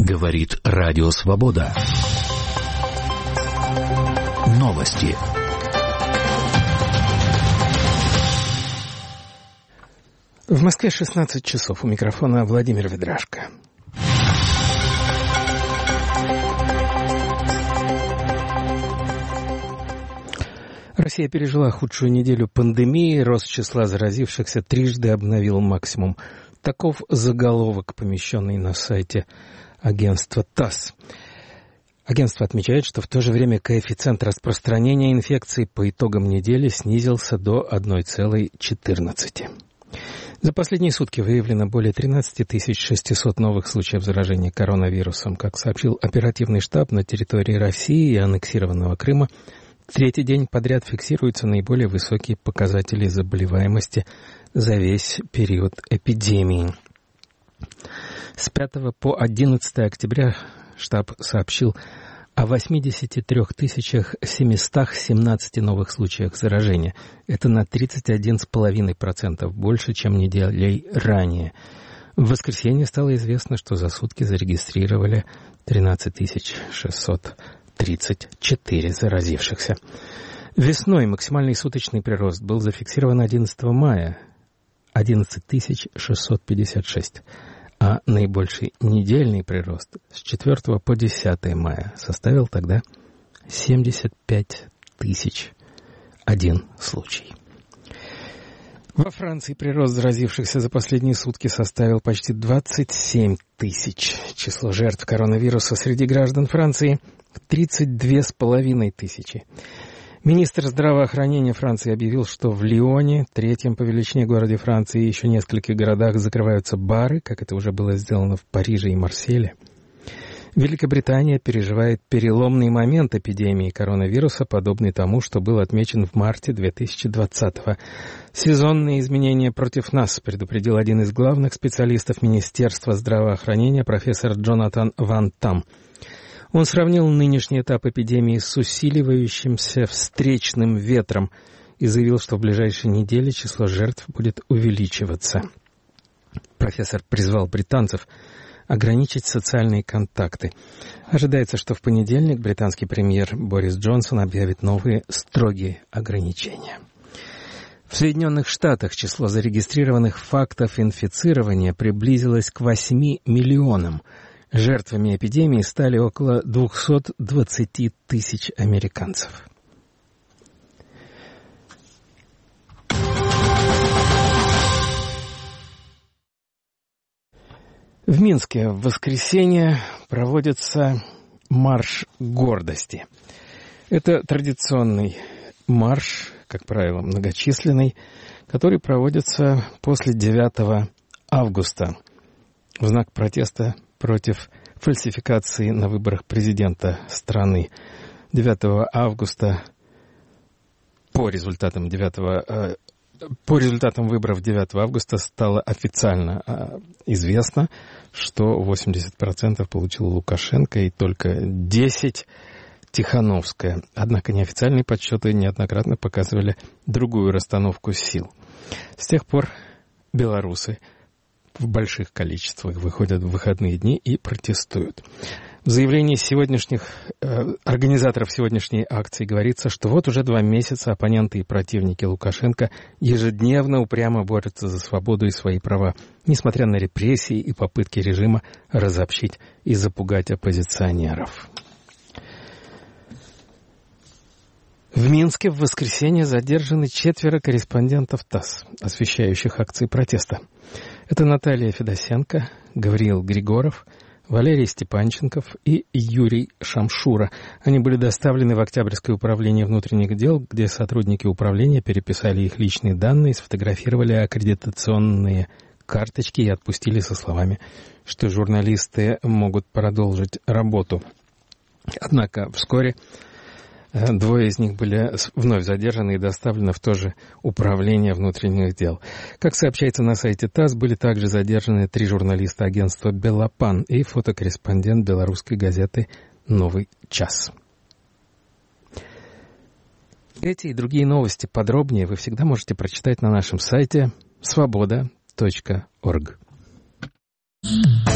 Говорит Радио Свобода. Новости. В Москве 16 часов. У микрофона Владимир Ведрашко. Россия пережила худшую неделю пандемии. Рост числа заразившихся трижды обновил максимум. Таков заголовок, помещенный на сайте агентства ТАСС. Агентство отмечает, что в то же время коэффициент распространения инфекции по итогам недели снизился до 1,14. За последние сутки выявлено более 13 600 новых случаев заражения коронавирусом. Как сообщил оперативный штаб, на территории России и аннексированного Крыма третий день подряд фиксируются наиболее высокие показатели заболеваемости за весь период эпидемии. С 5 по 11 октября штаб сообщил о 83 717 новых случаях заражения. Это на 31,5% больше, чем неделей ранее. В воскресенье стало известно, что за сутки зарегистрировали 13 634 заразившихся. Весной максимальный суточный прирост был зафиксирован 11 мая – 11 656. А наибольший недельный прирост с 4 по 10 мая составил тогда 75 001 случай. Во Франции прирост заразившихся за последние сутки составил почти 27 тысяч. Число жертв коронавируса среди граждан Франции – 32,5 тысячи. Министр здравоохранения Франции объявил, что в Лионе, третьем по величине городе Франции, и еще нескольких городах закрываются бары, как это уже было сделано в Париже и Марселе. Великобритания переживает переломный момент эпидемии коронавируса, подобный тому, что был отмечен в марте 2020-го. Сезонные изменения против нас, предупредил один из главных специалистов Министерства здравоохранения, профессор Джонатан Ван Там. Он сравнил нынешний этап эпидемии с усиливающимся встречным ветром и заявил, что в ближайшие недели число жертв будет увеличиваться. Профессор призвал британцев ограничить социальные контакты. Ожидается, что в понедельник британский премьер Борис Джонсон объявит новые строгие ограничения. В Соединенных Штатах число зарегистрированных фактов инфицирования приблизилось к 8 миллионам. Жертвами эпидемии стали около 220 тысяч американцев. В Минске в воскресенье проводится марш гордости. Это традиционный марш, как правило, многочисленный, который проводится после 9 августа в знак протеста против фальсификации на выборах президента страны. 9 августа по результатам выборов 9 августа стало официально известно, что 80% получил Лукашенко и только 10% Тихановская. Однако неофициальные подсчеты неоднократно показывали другую расстановку сил. С тех пор белорусы в больших количествах выходят в выходные дни и протестуют. В заявлении организаторов сегодняшней акции говорится, что вот уже 2 месяца оппоненты и противники Лукашенко ежедневно упрямо борются за свободу и свои права, несмотря на репрессии и попытки режима разобщить и запугать оппозиционеров. В Минске в воскресенье задержаны 4 корреспондентов ТАСС, освещающих акции протеста. Это Наталья Федосенко, Гавриил Григоров, Валерий Степанченков и Юрий Шамшура. Они были доставлены в Октябрьское управление внутренних дел, где сотрудники управления переписали их личные данные, сфотографировали аккредитационные карточки и отпустили со словами, что журналисты могут продолжить работу. Однако вскоре 2 из них были вновь задержаны и доставлены в то же управление внутренних дел. Как сообщается на сайте ТАСС, были также задержаны 3 журналиста агентства «Белопан» и фотокорреспондент белорусской газеты «Новый час». Эти и другие новости подробнее вы всегда можете прочитать на нашем сайте svoboda.org.